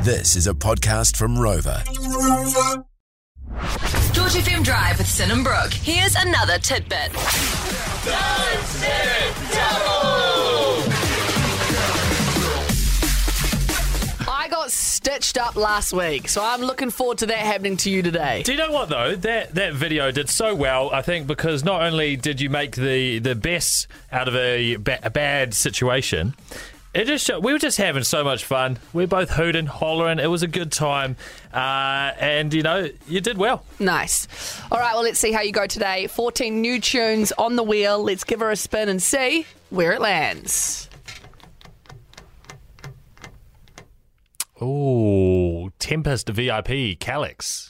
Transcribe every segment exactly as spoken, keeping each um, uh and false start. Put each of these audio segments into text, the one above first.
This is a podcast from Rover. George F M Drive with Sin and Brooke. Here's another tidbit. Dance it double! I got stitched up last week, so I'm looking forward to that happening to you today. Do you know what, though? That that video did so well, I think, because not only did you make the, the best out of a, ba- a bad situation, it just showed, we were just having so much fun. We were both hooting, hollering. It was a good time. Uh, and, you know, you did well. Nice. All right, well, let's see how you go today. fourteen new tunes on the wheel. Let's give her a spin and see where it lands. Ooh, Tempest V I P, Calyx.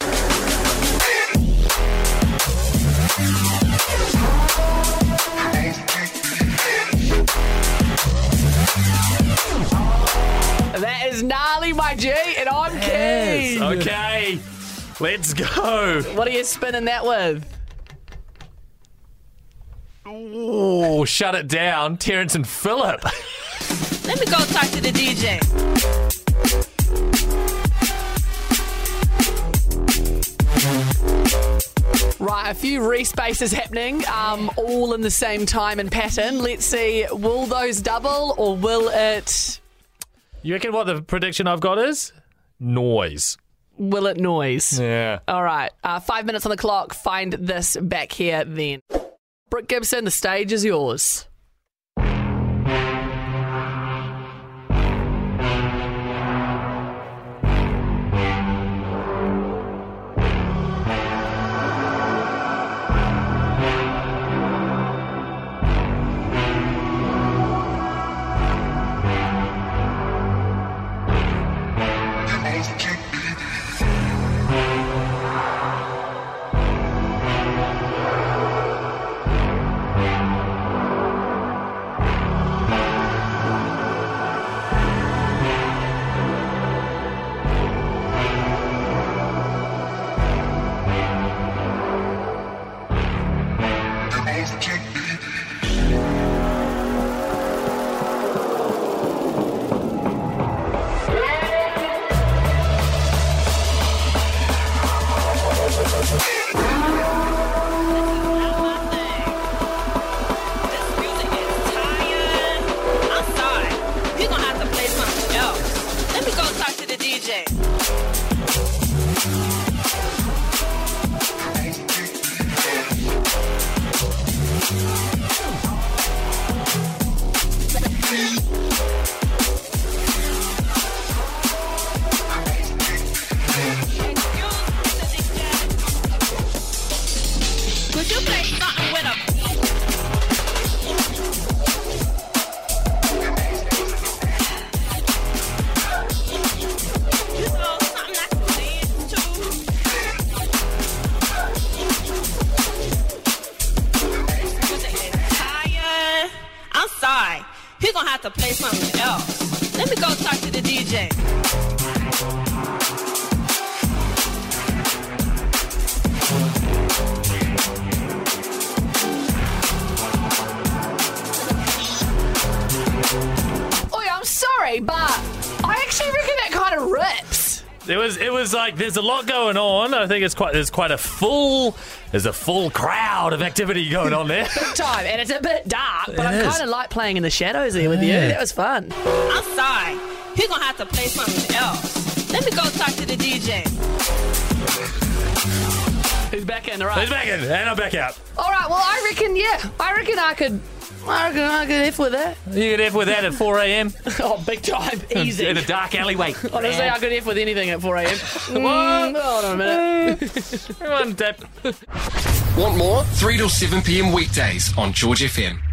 That is gnarly, my G, and I'm Yes. keen. Okay, let's go. What are you spinning that with? Ooh, shut it down, Terrence and Phillip. Let me go talk to the D J. Right, a few respaces happening, um, all in the same time and pattern. Let's see, will those double or will it... You reckon what the prediction I've got is? Noise. Will it noise? Yeah. All right, uh, five minutes on the clock. Find this back here then. Brooke Gibson, the stage is yours. He's gonna have to play something else. Let me go talk to the D J. Oh yeah, I'm sorry, but I actually reckon that kind of rips. It was. It was like there's a lot going on. I think it's quite. There's quite a full. There's a full crowd of activity going on there. Big time, and it's a bit dark, but It I is. kind of like playing in the shadows there with you. Yeah. That was fun. I'm sorry. He's gonna have to play something else. Let me go talk to the D J. Who's back in? All right. He's back in, and I'm back out. All right. Well, I reckon. Yeah, I reckon I could. I reckon I could F with that. You could F with that at four a.m. Oh, big time, easy. in a dark alleyway. Honestly, I could F with anything at four a.m. What? Mm, hold on a minute. Come on, Dad. Want more? three till seven p.m. weekdays on George F M.